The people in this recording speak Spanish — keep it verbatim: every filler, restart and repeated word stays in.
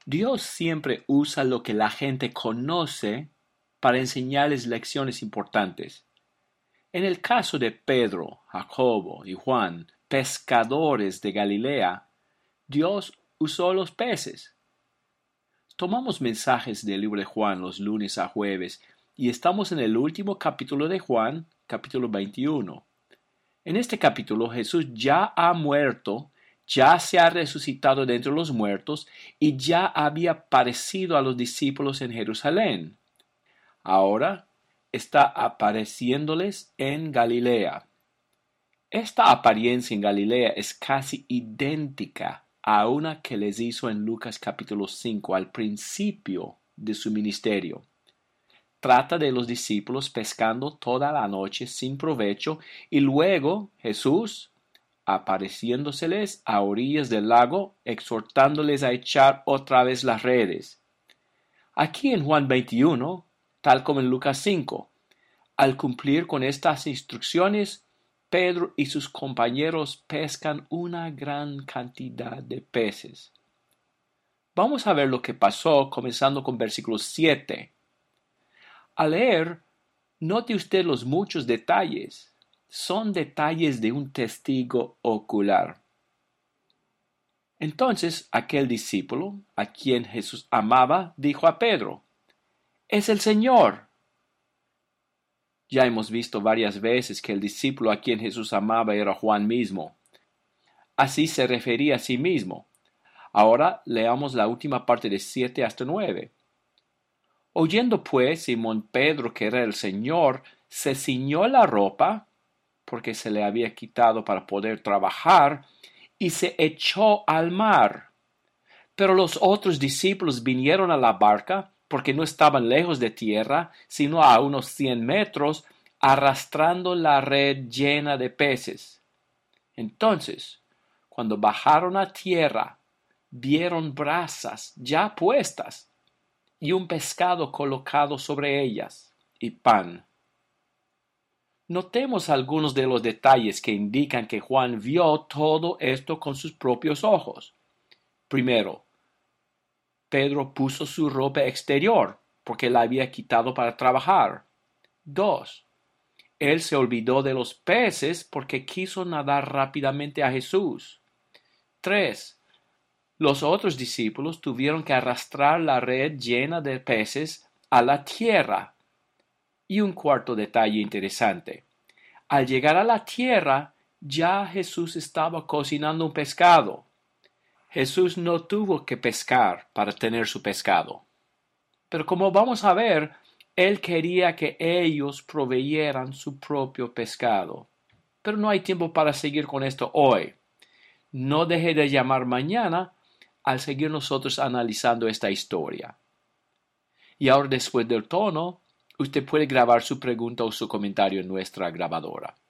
Dios siempre usa lo que la gente conoce para enseñarles lecciones importantes. En el caso de Pedro, Jacobo y Juan, pescadores de Galilea, Dios usó los peces. Tomamos mensajes del libro de Juan los lunes a jueves y estamos en el último capítulo de Juan, capítulo veintiuno. En este capítulo Jesús ya ha muerto, ya se ha resucitado de entre los muertos y ya había aparecido a los discípulos en Jerusalén. Ahora está apareciéndoles en Galilea. Esta apariencia en Galilea es casi idéntica a una que les hizo en Lucas capítulo cinco al principio de su ministerio. Trata de los discípulos pescando toda la noche sin provecho y luego Jesús apareciéndoseles a orillas del lago, exhortándoles a echar otra vez las redes. Aquí en Juan veintiuno, tal como en Lucas cinco, al cumplir con estas instrucciones, Pedro y sus compañeros pescan una gran cantidad de peces. Vamos a ver lo que pasó comenzando con versículo siete. Al leer, note usted los muchos detalles. Son detalles de un testigo ocular. Entonces aquel discípulo, a quien Jesús amaba, dijo a Pedro, «Es el Señor». Ya hemos visto varias veces que el discípulo a quien Jesús amaba era Juan mismo. Así se refería a sí mismo. Ahora leamos la última parte de siete hasta nueve. Oyendo pues Simón Pedro que era el Señor, se ciñó la ropa, porque se le había quitado para poder trabajar, y se echó al mar. Pero los otros discípulos vinieron a la barca, porque no estaban lejos de tierra, sino a unos cien metros, arrastrando la red llena de peces. Entonces, cuando bajaron a tierra, vieron brasas ya puestas, y un pescado colocado sobre ellas, y pan. Notemos algunos de los detalles que indican que Juan vio todo esto con sus propios ojos. Primero, Pedro puso su ropa exterior porque la había quitado para trabajar. Dos, él se olvidó de los peces porque quiso nadar rápidamente a Jesús. Tres, los otros discípulos tuvieron que arrastrar la red llena de peces a la tierra. Y un cuarto detalle interesante. Al llegar a la tierra, ya Jesús estaba cocinando un pescado. Jesús no tuvo que pescar para tener su pescado. Pero como vamos a ver, Él quería que ellos proveyeran su propio pescado. Pero no hay tiempo para seguir con esto hoy. No deje de llamar mañana al seguir nosotros analizando esta historia. Y ahora, después del tono, usted puede grabar su pregunta o su comentario en nuestra grabadora.